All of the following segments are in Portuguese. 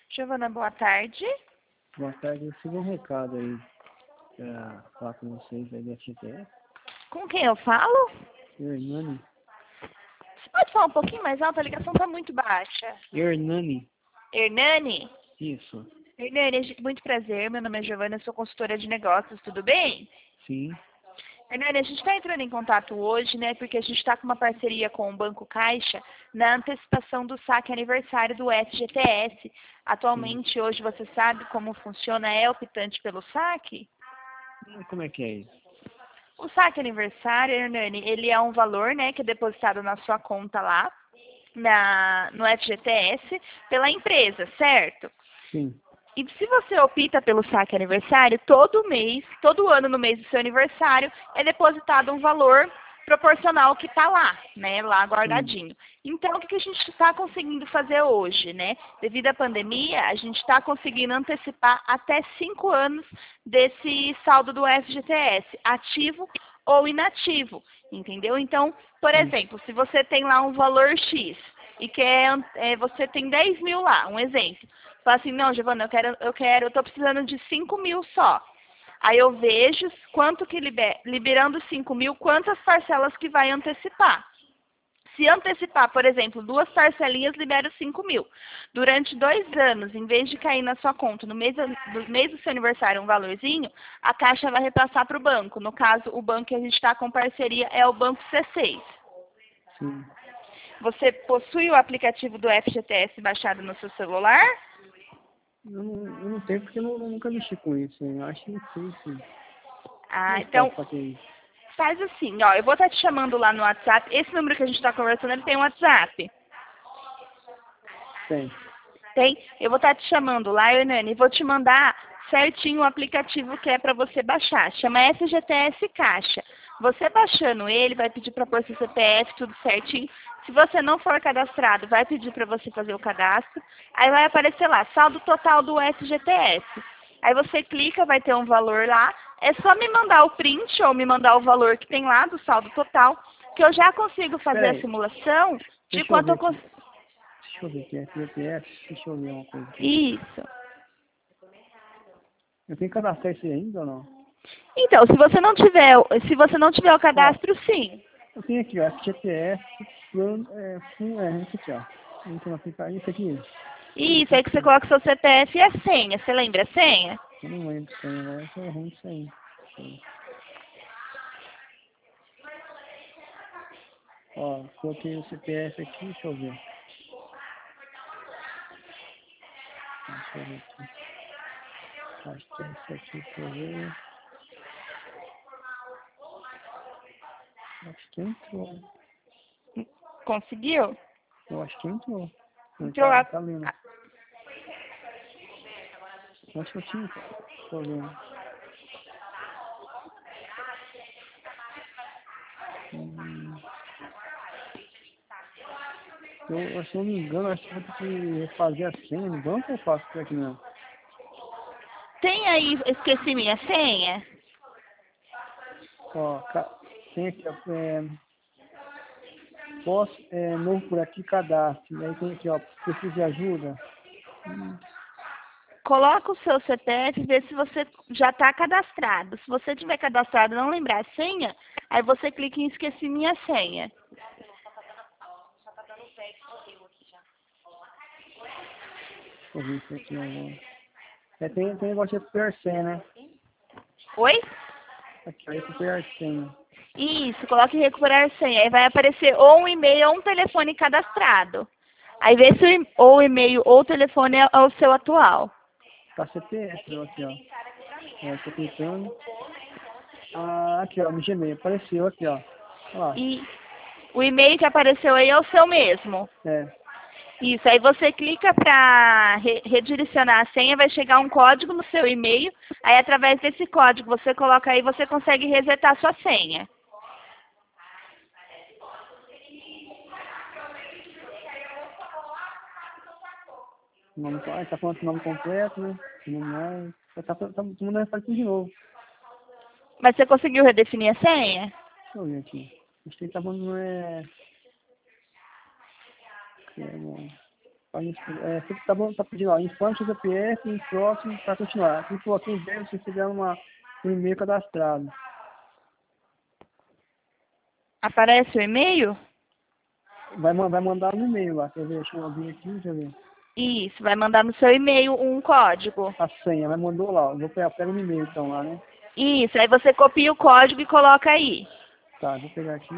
Giovana, boa tarde. Boa tarde, eu recebi um recado aí para falar com vocês aí da FGTS. Com quem eu falo? Hernani. Você pode falar um pouquinho mais alto? A ligação está muito baixa. Hernani. Hernani? Isso. Hernani, muito prazer. Meu nome é Giovana, eu sou consultora de negócios, tudo bem? Sim. Hernani, a gente está entrando em contato hoje, né, porque a gente está com uma parceria com o Banco Caixa na antecipação do saque aniversário do FGTS. Atualmente, Sim. hoje, você sabe como funciona, é optante pelo saque? E como é que é isso? O saque aniversário, Hernani, ele é um valor, né, que é depositado na sua conta lá, no FGTS, pela empresa, certo? Sim. E se você opta pelo saque aniversário, todo mês, todo ano no mês do seu aniversário, é depositado um valor proporcional que está lá, né, lá Sim. guardadinho. Então, o que a gente está conseguindo fazer hoje, né? Devido à pandemia, a gente está conseguindo antecipar até 5 anos desse saldo do FGTS, ativo ou inativo, entendeu? Então, por Isso. exemplo, se você tem lá um valor X e você tem 10 mil lá, um exemplo. Fala assim, não, Giovana, eu tô precisando de 5 mil só. Aí eu vejo quanto que liberando 5 mil, quantas parcelas que vai antecipar. Se antecipar, por exemplo, 2 parcelinhas, libera 5 mil. Durante 2 anos, em vez de cair na sua conta no mês do seu aniversário um valorzinho, a Caixa vai repassar para o banco. No caso, o banco que a gente está com parceria é o Banco C6. Sim. Você possui o aplicativo do FGTS baixado no seu celular? Eu não tenho porque eu nunca mexi com isso. Eu acho difícil. Como Ah, é que pode então fazer isso? faz assim, ó, eu vou estar te chamando lá no WhatsApp. Esse número que a gente está conversando, ele tem um WhatsApp? Tem. Tem? Eu vou estar te chamando lá, Hernani, e vou te mandar certinho o aplicativo que é para você baixar. Chama FGTS Caixa. Você baixando ele, vai pedir para pôr seu CPF, tudo certinho. Se você não for cadastrado, vai pedir para você fazer o cadastro. Aí vai aparecer lá, saldo total do FGTS. Aí você clica, vai ter um valor lá. É só me mandar o print ou me mandar o valor que tem lá do saldo total, que eu já consigo fazer a Peraí, simulação de deixa eu quanto ver eu aqui. consigo. Deixa eu ver aqui. FGTS. Deixa eu ver uma coisa aqui. Isso. Eu tenho que cadastrar isso aí ainda ou não? Então, se você não tiver o Ó, cadastro, sim. eu tenho aqui, ó, FGTS, plano, esse aqui, ó. Então, aplicar isso aqui. Isso, Isso aí que você aqui. coloca o seu CPF e a senha. Você lembra a senha? Eu não lembro isso aí, agora eu tô ruim isso aí. Ó, coloquei o CPF aqui, deixa eu ver. Deixa eu ver aqui. Acho que é isso aqui que eu ver. Acho que entrou. Conseguiu? Eu acho que entrou. Não Entrou tá, lá. tá lendo. Acho que eu tinha. Deixa eu ver. Hum, se eu não me engano, acho que vou ter que refazer a senha no banco ou eu faço por aqui mesmo? Tem aí, esqueci minha senha? Ó, tem aqui, ó, novo por aqui, cadastro. Aí tem aqui, ó, preciso de ajuda. Hum, Coloca o seu CPF e vê se você já está cadastrado. Se você tiver cadastrado e não lembrar a senha, aí você clica em esqueci minha senha. deixa eu ver isso aqui agora. Tem negócio de recuperar senha, né? Oi? Aqui, ó, recuperar senha. Isso, coloque em recuperar senha. Aí vai aparecer ou um e-mail ou um telefone cadastrado. Aí vê se ou o e-mail ou o telefone é o seu atual. Tá CPF, ó, aqui, ó. Tô clicando. Ah, aqui, ó, no Gmail. Apareceu aqui, ó. Olha lá. E o e-mail que apareceu aí é o seu mesmo. É. Isso, aí você clica para redirecionar a senha, vai chegar um código no seu e-mail, aí através desse código você coloca aí, você consegue resetar sua senha. Tá falando o nome completo, né? Não é. Tá mandando fazer tudo de novo. Mas você conseguiu redefinir a senha? Deixa eu ver aqui. Acho que ele tá falando, não é. É, bom. Você tá, tá pedindo, ó, informe seu CPF em próximo para continuar. Se for aqui em breve, você tiver um e-mail cadastrado. Aparece o e-mail? Vai mandar no e-mail lá, quer ver? Deixa eu abrir aqui, deixa eu ver. Isso, vai mandar no seu e-mail um código. A senha, vai mandou lá, ó. Vou pegar, pega no e-mail então lá, né? Isso, aí você copia o código e coloca aí. Tá, vou pegar aqui.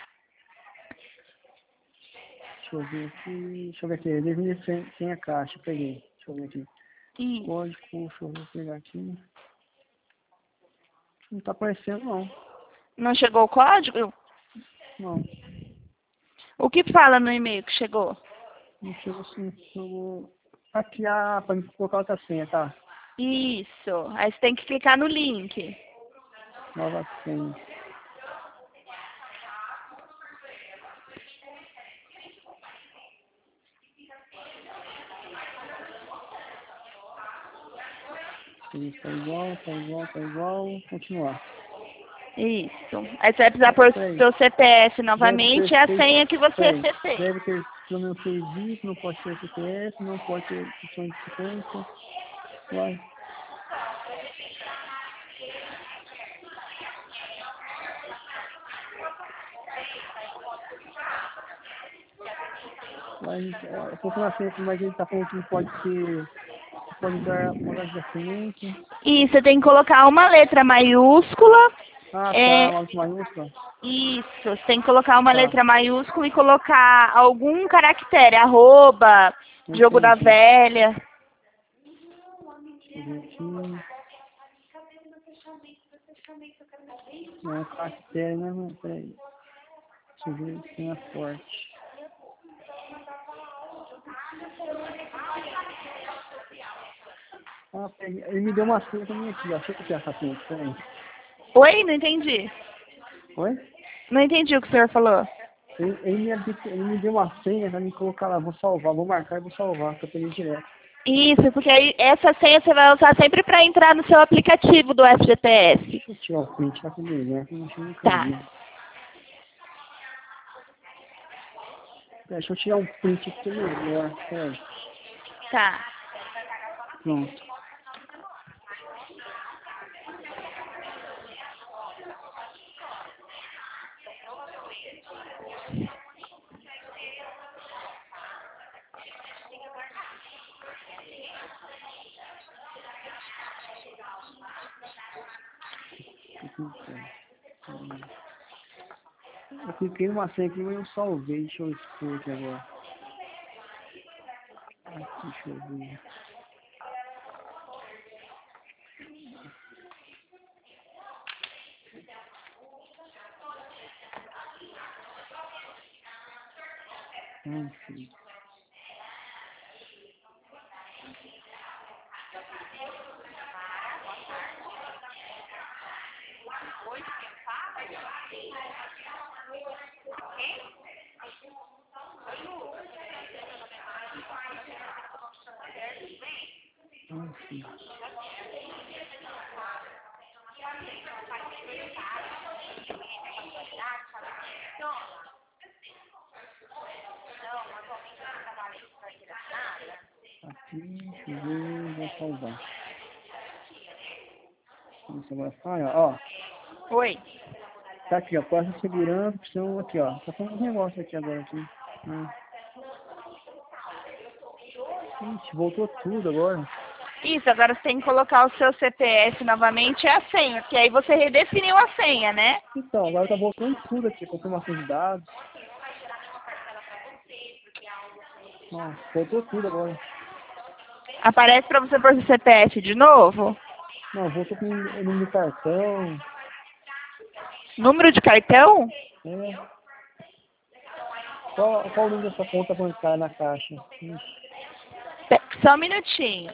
Deixa eu ver aqui. Deixa eu ver aqui. Definir sem a caixa. Peguei. Deixa eu ver aqui. Isso. Código, deixa eu pegar aqui. Não tá aparecendo não. Não chegou o código? Não. O que fala no e-mail que chegou? Não chegou assim. Chegou. Aqui, pra me colocar outra senha, tá? Isso. Aí você tem que clicar no link. Nova senha. Tá igual, tá igual, tá igual. Continuar. Isso. Aí você vai precisar pôr Peraí. seu CPF Deve novamente ter e a feito. senha que você Peraí. fez. Deve ter. Se não fez isso, não pode ter CPF, não pode ter opção de sequência. Vai. Eu tô falando assim, mas ele tá falando que pode ter. Pode dar uma de nascimento. E você tem que colocar uma letra maiúscula. Ah, tá, É, uma letra maiúscula. isso, você tem que colocar uma Tá, letra maiúscula e colocar algum caractere, arroba, jogo da entendi. velha. Deixa eu ver aqui. Não, caractere, né? Mas peraí. Deixa eu ver se é forte. Ah, peguei. Ele me deu uma senha pra mim aqui, ó. Deixa eu copiar essa senha aqui, peraí. Oi? Não entendi. Oi? Não entendi o que o senhor falou. Ele me deu uma senha pra me colocar lá, vou salvar, vou marcar e vou salvar, que eu peguei direto. Isso, porque aí essa senha você vai usar sempre para entrar no seu aplicativo do FGTS. Deixa eu tirar o print lá comigo, né? Eu achei nunca Tá, vi. Deixa eu tirar um print aqui melhor, peraí. tá. Pronto. Eu cliquei numa senha aqui, mas eu salvei. Deixa eu expor aqui agora. Aqui, deixa eu ver. Enfim. Enfim. Aqui, deixa eu ver, vou salvar. Vamos salvar a falha, ó. Oi. Tá aqui, ó. Passa de segurança, opção aqui, ó. Tá falando um negócio aqui agora aqui. Ixi, voltou tudo agora. Isso, agora você tem que colocar o seu CPF novamente e a senha, porque aí você redefiniu a senha, né? Então, agora tá voltando tudo aqui, confirmação de dados. Nossa, voltou tudo agora. Aparece para você pôr o CPF de novo. Não, voltou com o número do cartão. Número de cartão? É. Qual o número da sua conta bancária na caixa? Ixi. Só um minutinho.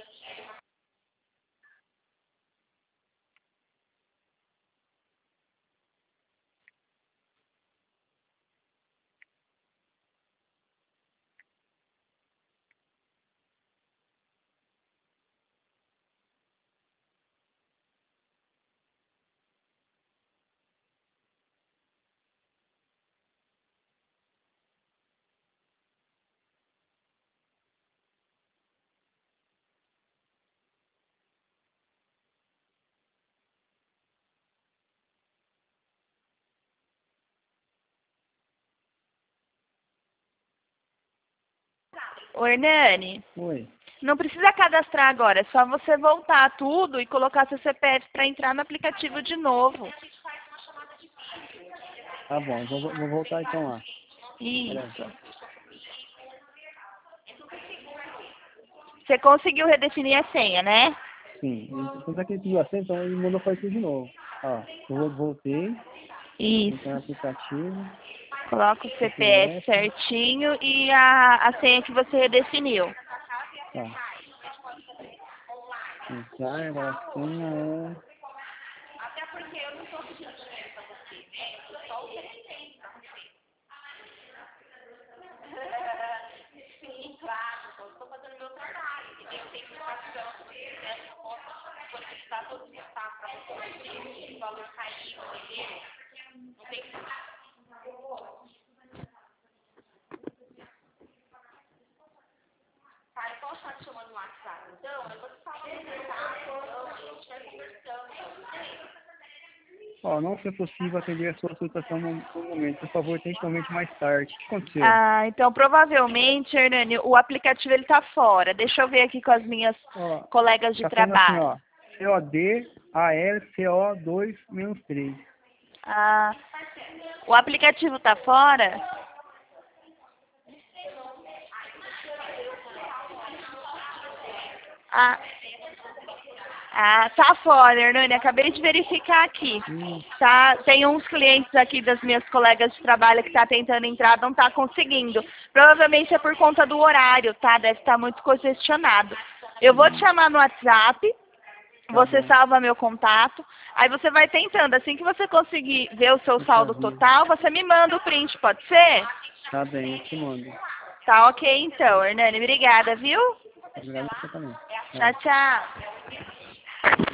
Ô, Hernani, Oi. não precisa cadastrar agora, é só você voltar tudo e colocar seu CPF para entrar no aplicativo de novo. Tá bom, vou voltar então lá. Isso. Você conseguiu redefinir a senha, né? Sim. Então aqui ele pediu a senha, então ele mandou fazer tudo de novo. Ó, eu voltei, entrar no Isso. aplicativo, Coloca o CPF CPF, certinho e a senha que você redefiniu. tá. Entrar, agora a senha é... Ó, não foi possível atender a sua solicitação no momento. Por favor, tente novamente mais tarde. O que aconteceu? Ah, então provavelmente, Hernani, o aplicativo ele tá fora. Deixa eu ver aqui com as minhas Ó, colegas de tá falando assim, trabalho. ó. CODALCO2-3. Ah, o aplicativo tá fora? Tá fora, Hernani. Acabei de verificar aqui. Tá, tem uns clientes aqui das minhas colegas de trabalho que tá tentando entrar, não tá conseguindo. Provavelmente é por conta do horário, tá? Deve estar muito congestionado. Eu vou te chamar no WhatsApp, você bom. salva meu contato, aí você vai tentando. Assim que você conseguir ver o seu Eu te saldo aviso. total, você me manda o print, pode ser? Tá bem, eu te mando. Tá ok então, Hernani. Obrigada, viu? Obrigado a você também. Tchau, tchau.